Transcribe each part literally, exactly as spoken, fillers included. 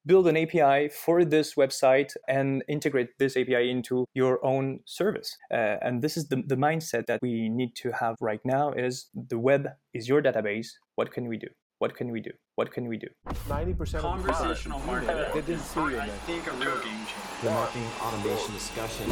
build an A P I for this website and integrate this A P I into your own service. Uh, and this is the, the mindset that we need to have right now is the web is your database. What can we do? What can we do? What can we do? ninety percent of Conversational marketing. They didn't see you, I man. think a real game changer. The marketing automation discussion.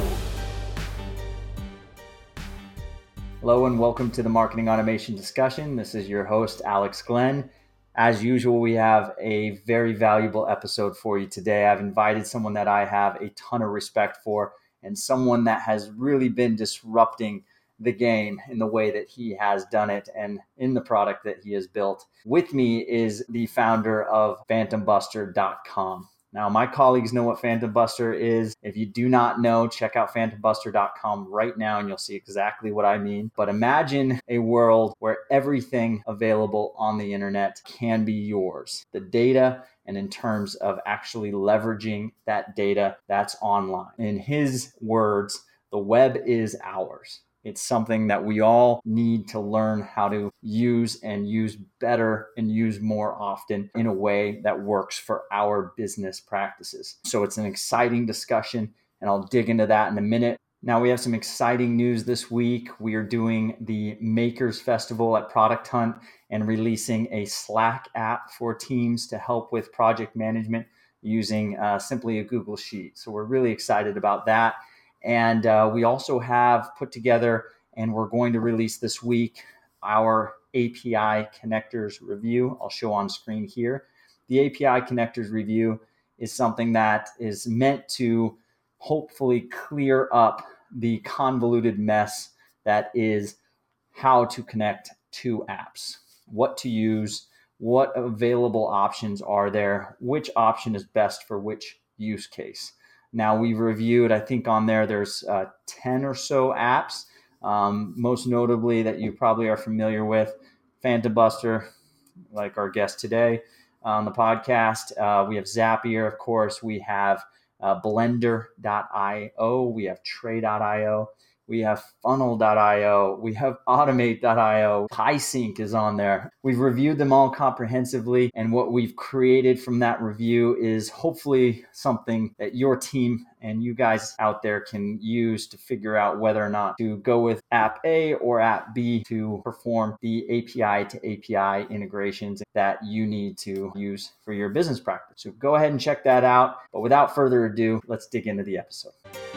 Hello and welcome to the Marketing Automation Discussion. This is your host, Alex Glenn. As usual, we have a very valuable episode for you today. I've invited someone that I have a ton of respect for and someone that has really been disrupting the game in the way that he has done it and in the product that he has built. With me is the founder of Phantom Buster dot com. Now, my colleagues know what Phantom Buster is. If you do not know, check out Phantom Buster dot com right now and you'll see exactly what I mean. But imagine a world where everything available on the internet can be yours. The data, and in terms of actually leveraging that data that's online. In his words, the web is ours. It's something that we all need to learn how to use and use better and use more often in a way that works for our business practices. So it's an exciting discussion, and I'll dig into that in a minute. Now, we have some exciting news this week. We are doing the Makers Festival at Product Hunt and releasing a Slack app for teams to help with project management using uh, simply a Google Sheet. So we're really excited about that. And uh, we also have put together, and we're going to release this week, our A P I connectors review. I'll show on screen here. The A P I connectors review is something that is meant to hopefully clear up the convoluted mess that is how to connect two apps, what to use, what available options are there, which option is best for which use case. Now, we've reviewed, I think on there, there's uh, ten or so apps, um, most notably that you probably are familiar with, Phantom Buster, like our guest today on the podcast. Uh, we have Zapier, of course. We have uh, Blender dot io. We have Tray dot io. We have Funnel dot io. We have Automate dot io. PySync is on there. We've reviewed them all comprehensively, and what we've created from that review is hopefully something that your team and you guys out there can use to figure out whether or not to go with app A or app B to perform the A P I to A P I integrations that you need to use for your business practice. So go ahead and check that out. But without further ado, let's dig into the episode.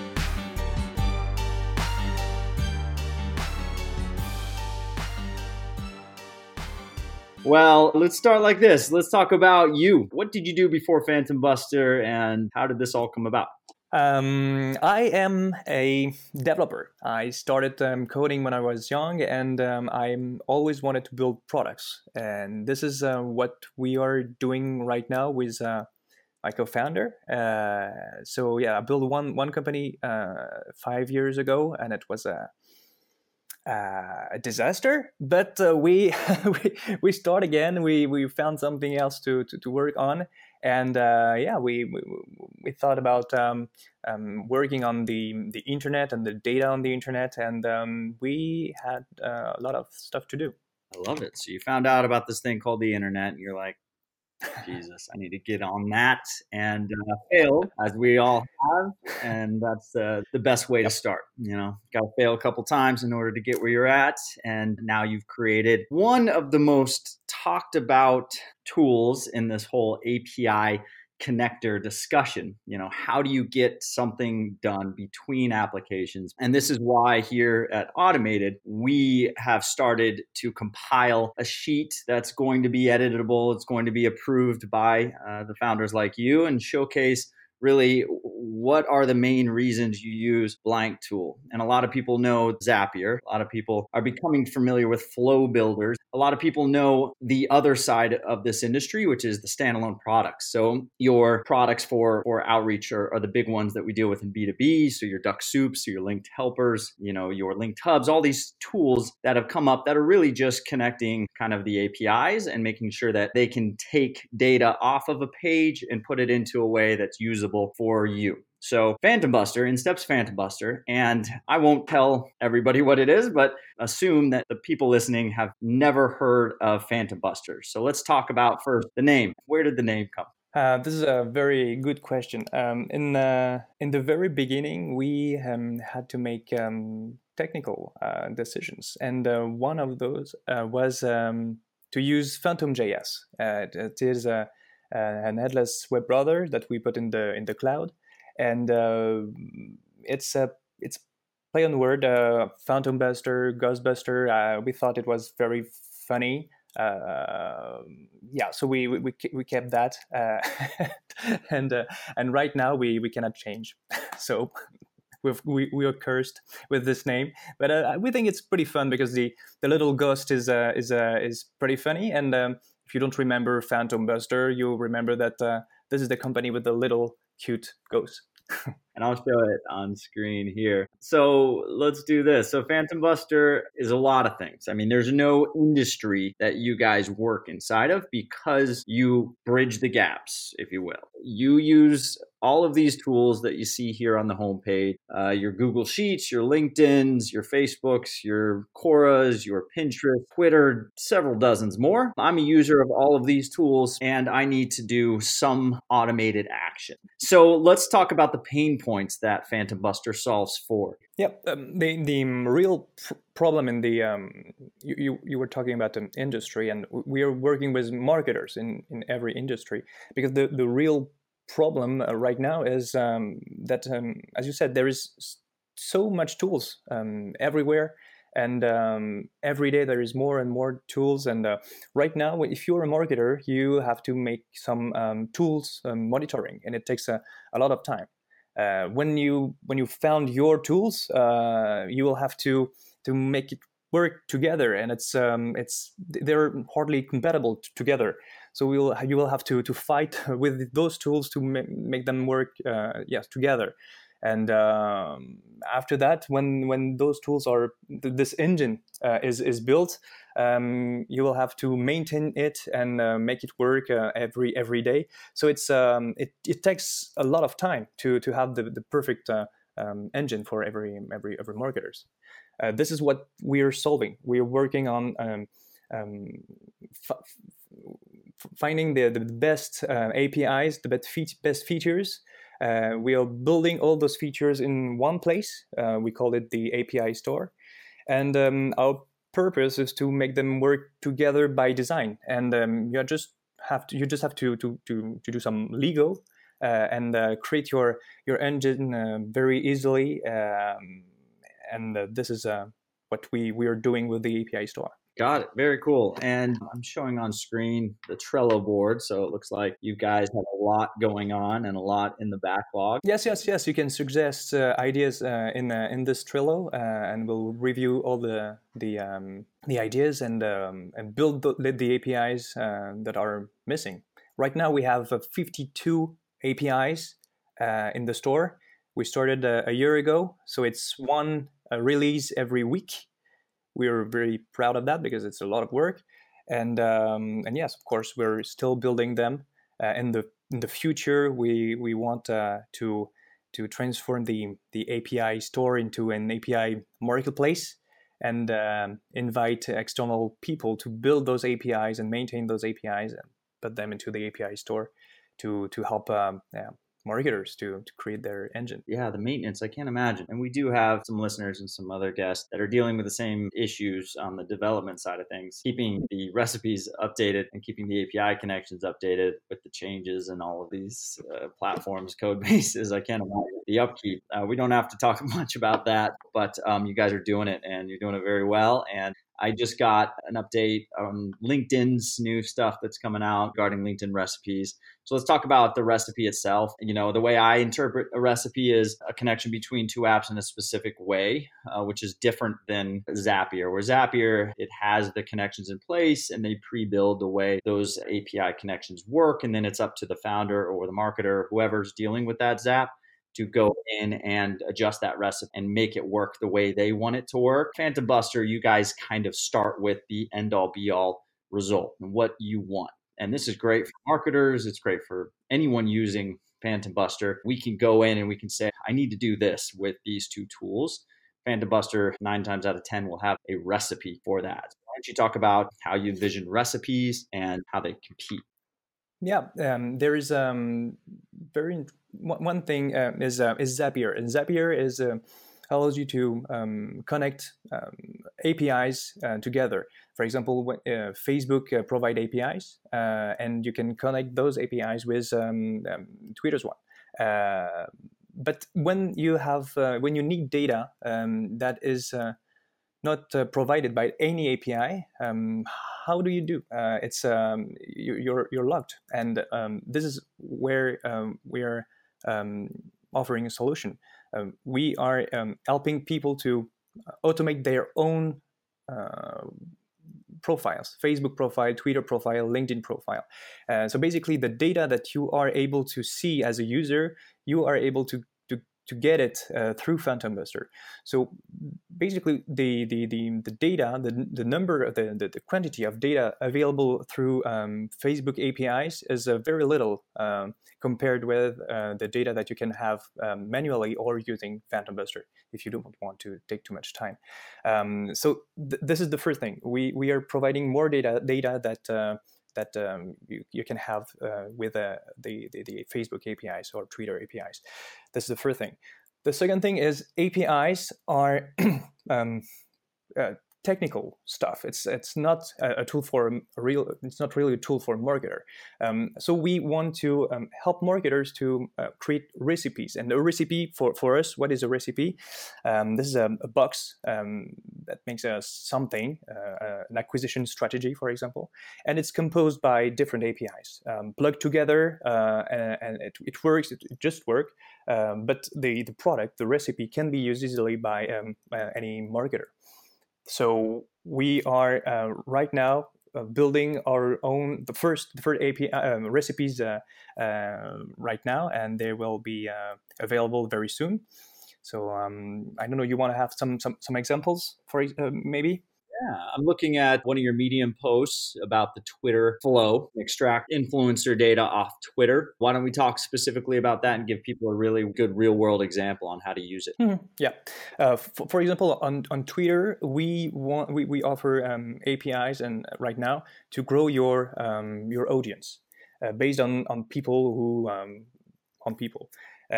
Well, let's start like this. Let's talk about you. What did you do before Phantom Buster and how did this all come about? Um, I am a developer. I started um, coding when I was young, and um, I always wanted to build products. And this is uh, what we are doing right now with uh, my co-founder. Uh, so yeah, I built one one company uh, five years ago, and it was a Uh, a disaster, but uh, we, we we start again. We we found something else to to, to work on, and uh, yeah, we, we we thought about um, um, working on the the internet and the data on the internet, and um, we had uh, a lot of stuff to do. I love it. So you found out about this thing called the internet, and you're like, Jesus, I need to get on that, and uh, fail as we all have, and that's uh, the best way to start. You know, got to fail a couple times in order to get where you're at, and now you've created one of the most talked about tools in this whole A P I connector discussion. You know, how do you get something done between applications? And this is why here at Automated, we have started to compile a sheet that's going to be editable. It's going to be approved by uh, the founders like you and showcase really what are the main reasons you use blank tool. And a lot of people know Zapier. A lot of people are becoming familiar with flow builders. A lot of people know the other side of this industry, which is the standalone products. So your products for, for outreach are, are the big ones that we deal with in B two B. So your Duck Soups, so your linked helpers, you know, your linked hubs, all these tools that have come up that are really just connecting kind of the A P Is and making sure that they can take data off of a page and put it into a way that's usable for you. So Phantom Buster, in steps Phantom Buster, and I won't tell everybody what it is, but assume that the people listening have never heard of Phantom Buster. So let's talk about first the name. Where did the name come? Uh, this is a very good question. Um, in the in the very beginning, we um, had to make um, technical uh, decisions, and uh, one of those uh, was um, to use Phantom J S. Uh, it, it is a, a, an headless web browser that we put in the in the cloud, and uh, it's a it's play on word, uh, Phantom Buster, Ghostbuster. Uh, we thought it was very funny. Uh, yeah, so we we we kept that, uh, and uh, and right now we we cannot change. So we've, we we are cursed with this name, but uh, we think it's pretty fun because the the little ghost is uh, is uh, is pretty funny. And um, if you don't remember Phantom Buster, you'll remember that uh, this is the company with the little cute ghost. And I'll show it on screen here. So let's do this. So Phantom Buster is a lot of things. I mean, there's no industry that you guys work inside of because you bridge the gaps, if you will. You use all of these tools that you see here on the homepage, uh, your Google Sheets, your LinkedIn's, your Facebook's, your Quora's, your Pinterest, Twitter, several dozens more. I'm a user of all of these tools and I need to do some automated action. So let's talk about the pain points that Phantom Buster solves for. Yep, um, the the real pr- problem in the um, you, you you were talking about the industry, and we are working with marketers in, in every industry, because the, the real problem uh, right now is um, that um, as you said, there is so much tools um, everywhere, and um, every day there is more and more tools. And uh, right now, if you're a marketer, you have to make some um, tools um, monitoring, and it takes a, a lot of time. Uh, when you when you found your tools, uh, you will have to to make it work together, and it's um, it's they're hardly compatible t- together. So we will you will have to to fight with those tools to ma- make them work, uh, yes, together. And um, after that, when when those tools are th- this engine uh, is is built, um, you will have to maintain it and uh, make it work uh, every every day. So it's um, it, it takes a lot of time to to have the, the perfect uh, um, engine for every every every marketers. Uh, this is what we are solving. We are working on um, um, f- f- finding the the best uh, A P Is, the best fe- best features. Uh, we are building all those features in one place. Uh, we call it the A P I store, and um, our purpose is to make them work together by design. And um, you just have to you just have to to to, to do some Lego uh, and uh, create your your engine uh, very easily. Um, and uh, this is uh, what we we are doing with the A P I store. Got it. Very cool. And I'm showing on screen the Trello board. So it looks like you guys have a lot going on and a lot in the backlog. Yes, yes, yes. You can suggest uh, ideas uh, in uh, in this Trello, uh, and we'll review all the the um, the ideas and um, and build the, the A P Is uh, that are missing. Right now, we have uh, fifty-two A P Is uh, in the store. We started uh, a year ago, so it's one uh, release every week. We are very proud of that because it's a lot of work, and um, and yes, of course, we're still building them. Uh, in the in the future, we we want uh, to to transform the the A P I store into an A P I marketplace, and um, invite external people to build those A P Is and maintain those A P Is and put them into the A P I store to to help um, yeah, marketers to, to create their engine. Yeah, the maintenance, I can't imagine. And we do have some listeners and some other guests that are dealing with the same issues on the development side of things, keeping the recipes updated and keeping the A P I connections updated with the changes and all of these uh, platforms, code bases. I can't imagine the upkeep. Uh, we don't have to talk much about that, but um, you guys are doing it and you're doing it very well. And I just got an update on LinkedIn's new stuff that's coming out regarding LinkedIn recipes. So let's talk about the recipe itself. You know, the way I interpret a recipe is a connection between two apps in a specific way, uh, which is different than Zapier. Where Zapier, it has the connections in place and they pre-build the way those A P I connections work. And then it's up to the founder or the marketer, whoever's dealing with that Zap, to go in and adjust that recipe and make it work the way they want it to work. Phantom Buster, you guys kind of start with the end all be all result and what you want. And this is great for marketers. It's great for anyone using Phantom Buster. We can go in and we can say, I need to do this with these two tools. Phantom Buster, nine times out of ten, will have a recipe for that. Why don't you talk about how you envision recipes and how they compete? Yeah, um, there is um, very one one thing uh, is uh, is Zapier, and Zapier is uh, allows you to um, connect um, A P Is uh, together. For example, when, uh, Facebook uh, provide A P Is, uh, and you can connect those A P Is with um, um, Twitter's one. Uh, but when you have uh, when you need data um, that is uh, not uh, provided by any A P I, um, how do you do? Uh, it's um, you, you're you're locked, and um, this is where um, we are um, offering a solution. Um, we are um, helping people to automate their own uh, profiles: Facebook profile, Twitter profile, LinkedIn profile. Uh, so basically, the data that you are able to see as a user, you are able to to, to get it uh, through Phantom Buster. So basically, the the the, the data, the, the number, the, the the quantity of data available through um, Facebook A P Is is uh, very little um, compared with uh, the data that you can have um, manually or using Phantom Buster if you don't want to take too much time. Um, so th- this is the first thing. We we are providing more data data that. Uh, that um, you, you can have uh, with uh, the, the, the Facebook A P Is or Twitter A P Is. This is the first thing. The second thing is A P Is are um, uh, technical stuff. It's it's not a, a tool for a real. It's not really a tool for a marketer. Um, so we want to um, help marketers to uh, create recipes. And a recipe for, for us, what is a recipe? Um, this is a, a box um, that makes us something, uh, an acquisition strategy, for example, and it's composed by different A P Is um, plugged together, uh, and, and it, it works. It, it just works. Um, but the the product, the recipe, can be used easily by um, uh, any marketer. So we are uh, right now uh, building our own the first the first A P I um, recipes uh, uh, right now, and they will be uh, available very soon. So um, I don't know. You want to have some some some examples for uh, maybe? Yeah, I'm looking at one of your Medium posts about the Twitter flow, extract influencer data off Twitter. Why don't we talk specifically about that and give people a really good real world example on how to use it? Mm-hmm. Yeah. Uh, for, for example, on, on Twitter, we want we, we offer um, A P Is and right now to grow your um, your audience uh, based on on people who um, on people.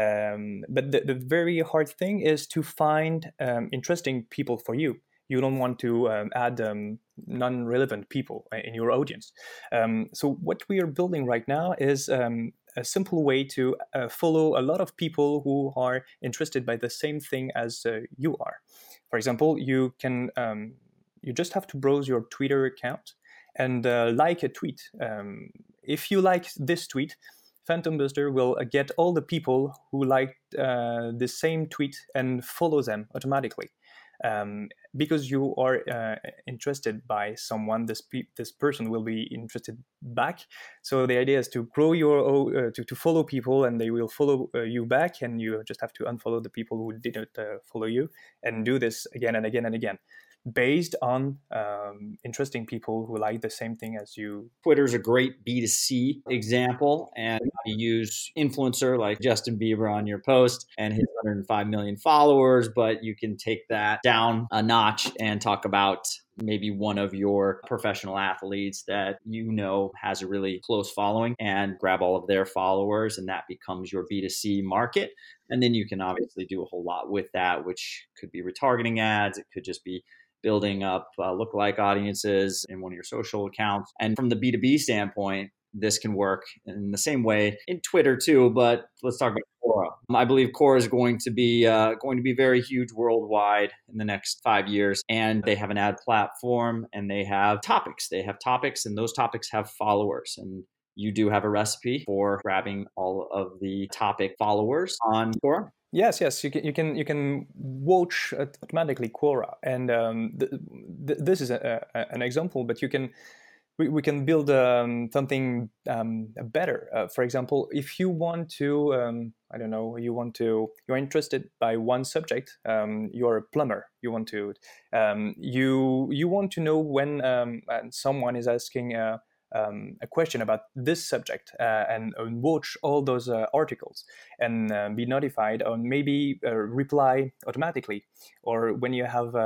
Um, but the, the very hard thing is to find um, interesting people for you. You don't want to um, add um, non-relevant people in your audience. Um, so what we are building right now is um, a simple way to uh, follow a lot of people who are interested by the same thing as uh, you are. For example, you can um, you just have to browse your Twitter account and uh, like a tweet. Um, if you like this tweet, Phantom Buster will get all the people who liked uh, the same tweet and follow them automatically. Um, because you are uh, interested by someone, this pe- this person will be interested back. So the idea is to grow your uh, to to follow people, and they will follow uh, you back, and you just have to unfollow the people who didn't uh, follow you, and do this again and again and again, based on um, interesting people who like the same thing as you. Twitter's a great B two C example, and you use influencer like Justin Bieber on your post and his one hundred five million followers, but you can take that down a notch and talk about maybe one of your professional athletes that you know has a really close following and grab all of their followers, and that becomes your B two C market. And then you can obviously do a whole lot with that, which could be retargeting ads. It could just be building up uh, lookalike audiences in one of your social accounts. And from the B two B standpoint, this can work in the same way in Twitter too, but let's talk about Quora. I believe Quora is going to be uh, going to be very huge worldwide in the next five years. And they have an ad platform and they have topics. They have topics and those topics have followers. And you do have a recipe for grabbing all of the topic followers on Quora. Yes, yes, you can you can you can watch automatically Quora, and um, th- th- this is a, a, an example. But you can we, we can build um, something um, better. Uh, for example, if you want to, um, I don't know, you want to you're interested by one subject. Um, you're a plumber. You want to um, you you want to know when um, someone is asking. Uh, Um, a question about this subject uh, and, and watch all those uh, articles and uh, be notified or maybe uh, reply automatically. Or when you have uh,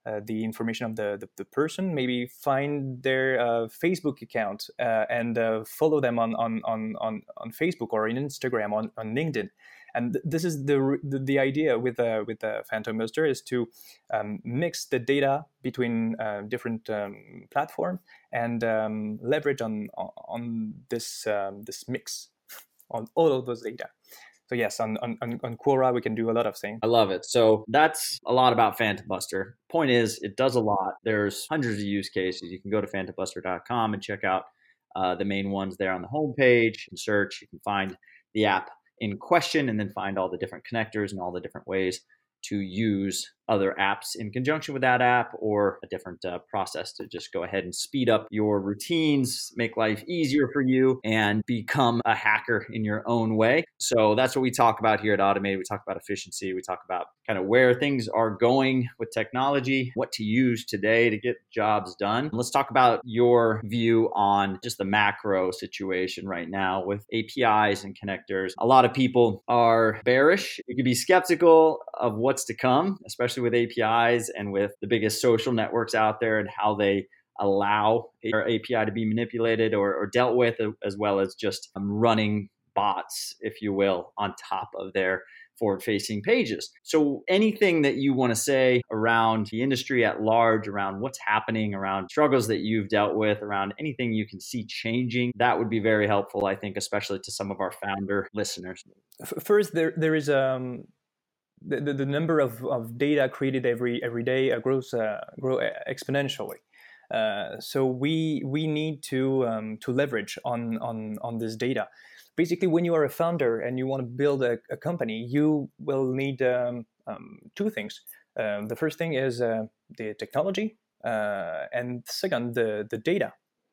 uh, the information of the, the, the person, maybe find their uh, Facebook account uh, and uh, follow them on, on, on, on, on Facebook or in Instagram, on, on LinkedIn. And th- this is the, the the idea with uh, with uh, Phantom Buster, is to um, mix the data between uh, different um, platforms and um, leverage on on this um, this mix on all of those data. So yes, on, on on Quora we can do a lot of things. I love it. So that's a lot about Phantom Buster. Point is, it does a lot. There's hundreds of use cases. You can go to phantom buster dot com and check out uh, the main ones there on the homepage. You can search. You can find the app in question and then find all the different connectors and all the different ways to use other apps in conjunction with that app, or a different uh, process to just go ahead and speed up your routines, make life easier for you, and become a hacker in your own way. So that's what we talk about here at Automated. We talk about efficiency. We talk about kind of where things are going with technology, what to use today to get jobs done. Let's talk about your view on just the macro situation right now with A P Is and connectors. A lot of people are bearish. You could be skeptical of what's to come, especially with A P Is and with the biggest social networks out there and how they allow our A P I to be manipulated or, or dealt with, as well as just um, running bots, if you will, on top of their forward-facing pages. So anything that you want to say around the industry at large, around what's happening, around struggles that you've dealt with, around anything you can see changing, that would be very helpful, I think, especially to some of our founder listeners. First, there there is um the, the, the number of, of data created every every day uh, grows uh, grow exponentially. Uh, so we we need to um, to leverage on on on this data. Basically, when you are a founder and you want to build a, a company, you will need um, um, two things. Um, the first thing is uh, the technology, uh, and second, the the data.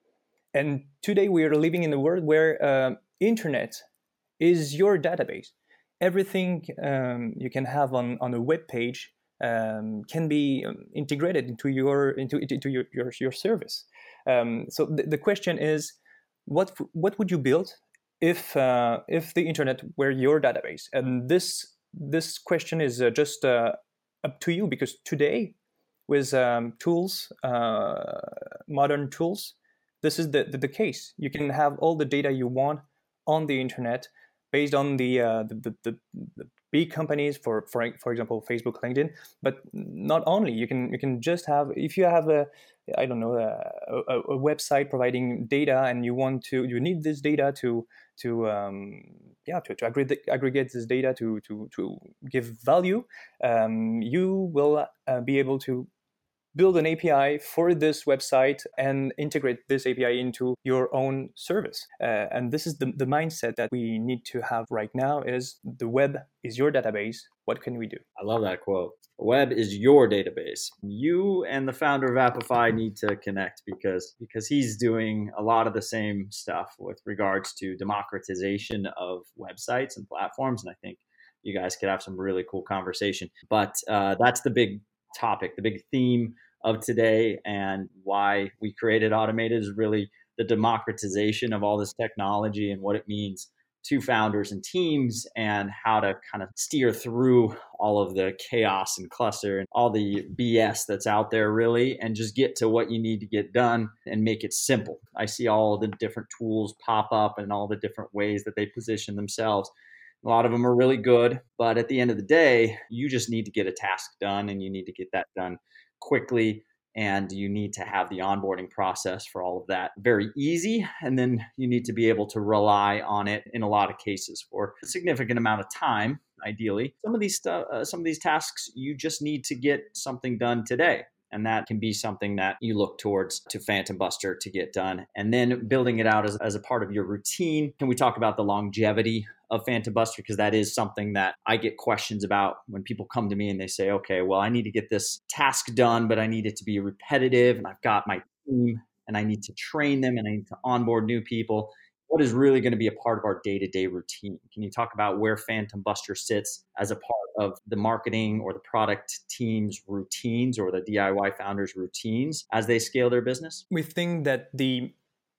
And today we are living in a world where uh, internet is your database. Everything um, you can have on, on a web page um, can be integrated into your into into your your, your service. Um, so the, the question is, what what would you build if uh, if the internet were your database? And this this question is uh, just uh, up to you, because today, with um, tools, uh, modern tools, this is the, the the case. You can have all the data you want on the internet, based on the, uh, the, the the big companies, for for for example Facebook, LinkedIn. But not only, you can you can just have, if you have a I don't know a, a, a website providing data, and you want to you need this data to to um, yeah to, to aggregate aggregate this data to to to give value. Um, you will uh, be able to build an A P I for this website and integrate this A P I into your own service. Uh, and this is the, the mindset that we need to have right now, is the web is your database. What can we do? I love that quote. The web is your database. You and the founder of Appify need to connect, because because he's doing a lot of the same stuff with regards to democratization of websites and platforms. And I think you guys could have some really cool conversation. But uh, that's the big topic, the big theme of today, and why we created Automated is really the democratization of all this technology and what it means to founders and teams, and how to kind of steer through all of the chaos and cluster and all the B S that's out there, really, and just get to what you need to get done and make it simple. I see all the different tools pop up and all the different ways that they position themselves. A lot of them are really good, but at the end of the day, you just need to get a task done, and you need to get that done quickly. And you need to have the onboarding process for all of that very easy. And then you need to be able to rely on it in a lot of cases for a significant amount of time, ideally. Some of these stu- uh, some of these tasks, you just need to get something done today. And that can be something that you look towards to Phantom Buster to get done. And then building it out as, as a part of your routine. Can we talk about the longevity of Phantom Buster? Because that is something that I get questions about when people come to me and they say, okay, well, I need to get this task done, but I need it to be repetitive, and I've got my team, and I need to train them, and I need to onboard new people. What is really going to be a part of our day-to-day routine? Can you talk about where Phantom Buster sits as a part of the marketing or the product team's routines, or the D I Y founders' routines as they scale their business? We think that the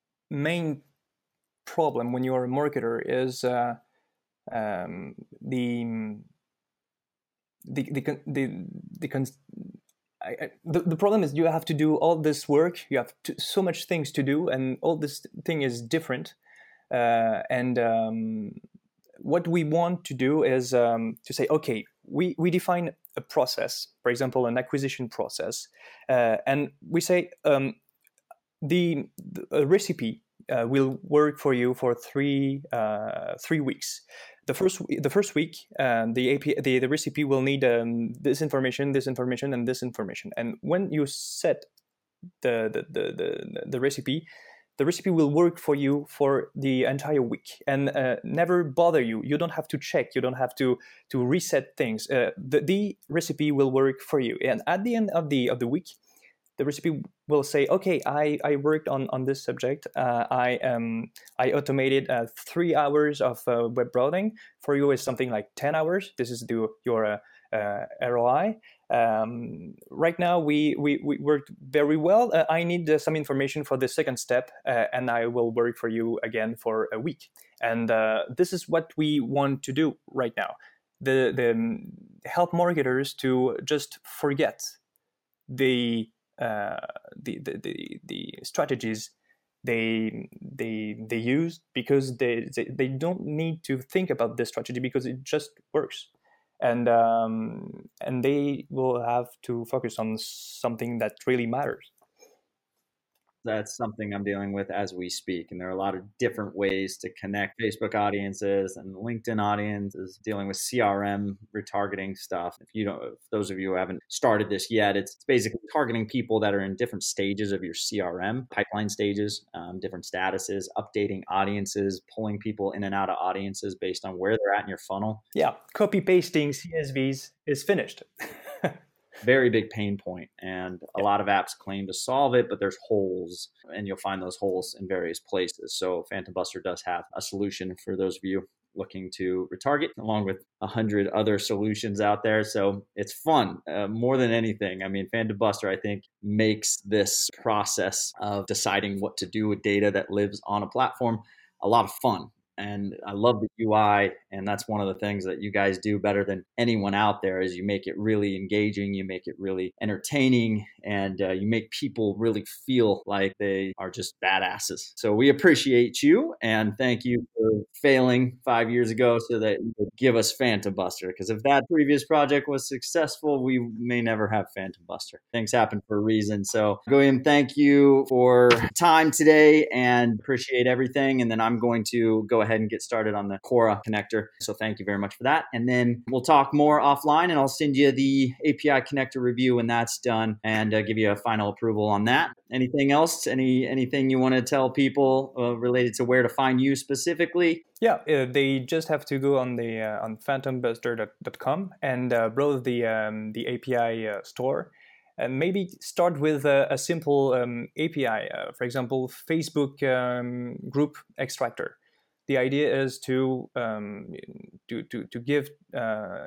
main problem when you are a marketer is uh, um, the the the the, the, the cons- I, I, the, the problem is you have to do all this work. You have to, so much things to do, and all this thing is different. Uh, and um, what we want to do is um, to say, okay, we, we define a process, for example, an acquisition process, uh, and we say um, the, the recipe uh, will work for you for three uh, three weeks. The first the first week, uh, the A P I, the, the recipe will need um, this information, this information, and this information. And when you set the the, the the the recipe, the recipe will work for you for the entire week and uh, never bother you. You don't have to check. You don't have to to reset things. Uh, the the recipe will work for you. And at the end of the of the week, the recipe will say, okay, I, I worked on, on this subject. Uh, I um I automated uh, three hours of uh, web browsing. For you is something like ten hours. This is the, your uh, uh, R O I. Um, right now, we, we, we worked very well. Uh, I need uh, some information for the second step, uh, and I will work for you again for a week. And uh, this is what we want to do right now. The, the help marketers to just forget the Uh, the, the the the strategies they they they use, because they, they they don't need to think about this strategy because it just works, and um, and they will have to focus on something that really matters. That's something I'm dealing with as we speak. And there are a lot of different ways to connect Facebook audiences and LinkedIn audiences, dealing with C R M retargeting stuff. If you don't, if those of you who haven't started this yet, it's, it's basically targeting people that are in different stages of your C R M, pipeline stages, um, different statuses, updating audiences, pulling people in and out of audiences based on where they're at in your funnel. Yeah, copy pasting C S Vs is finished. Very big pain point, and a lot of apps claim to solve it, but there's holes, and you'll find those holes in various places. So Phantom Buster does have a solution for those of you looking to retarget, along with a hundred other solutions out there. So it's fun, uh, more than anything. I mean, Phantom Buster, I think, makes this process of deciding what to do with data that lives on a platform a lot of fun. And I love the U I, and that's one of the things that you guys do better than anyone out there is you make it really engaging, you make it really entertaining, and uh, you make people really feel like they are just badasses. So we appreciate you, and thank you for failing five years ago so that you would give us Phantom Buster, because if that previous project was successful, we may never have Phantom Buster. Things happen for a reason. So William, thank you for time today, and appreciate everything. And then I'm going to go ahead and get started on the Quora connector. So thank you very much for that. And then we'll talk more offline, and I'll send you the A P I connector review when that's done, and uh, give you a final approval on that. Anything else? Any anything you want to tell people uh, related to where to find you specifically? Yeah, uh, they just have to go on the uh, on phantom buster dot com and uh, browse the um, the A P I uh, store. And maybe start with a, a simple um, A P I, uh, for example, Facebook um, group extractor. The idea is to um, to, to to give uh,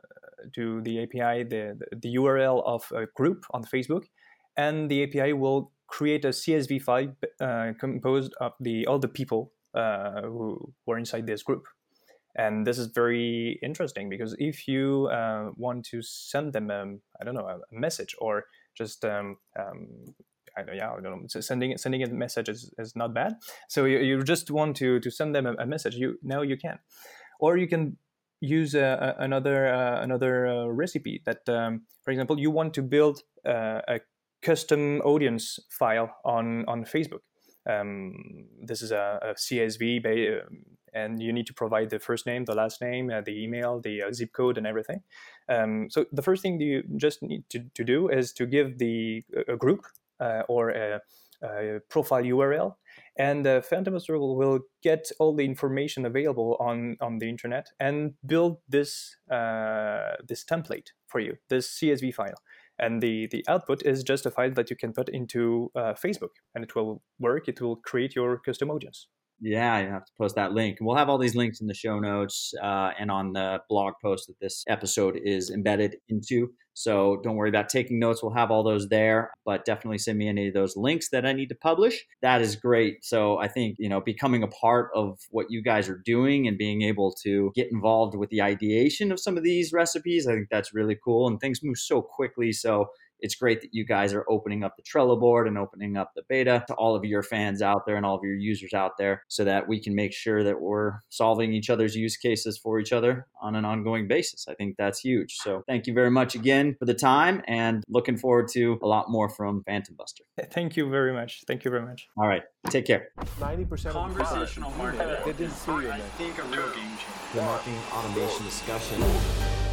to the A P I the, the U R L of a group on Facebook, and the A P I will create a C S V file uh, composed of the all the people uh, who were inside this group. And this is very interesting because if you uh, want to send them, um, I don't know, a message, or just um, um, I don't, yeah, I don't know. So sending sending a message is, is not bad. So you, you just want to to send them a, a message. You now you can, or you can use a, a, another uh, another uh, recipe that, um, for example, you want to build uh, a custom audience file on on Facebook. Um, this is a, a C S V, and you need to provide the first name, the last name, uh, the email, the uh, zip code, and everything. Um, so the first thing you just need to, to do is to give the a group. Uh, or a, a profile U R L, and uh, Phantom Buster will, will get all the information available on, on the internet and build this uh, this template for you, this C S V file. And the, the output is just a file that you can put into uh, Facebook, and it will work. It will create your custom audience. Yeah, you have to post that link. We'll have all these links in the show notes uh, and on the blog post that this episode is embedded into. So don't worry about taking notes. We'll have all those there, but definitely send me any of those links that I need to publish. That is great. So I think, you know, becoming a part of what you guys are doing and being able to get involved with the ideation of some of these recipes, I think that's really cool. And things move so quickly. So it's great that you guys are opening up the Trello board and opening up the beta to all of your fans out there and all of your users out there so that we can make sure that we're solving each other's use cases for each other on an ongoing basis. I think that's huge. So thank you very much again for the time, and looking forward to a lot more from Phantom Buster. Thank you very much. Thank you very much. All right. Take care. ninety percent of the Conversational time, marketing. they didn't see you. I think a real game changer. The marketing automation discussion.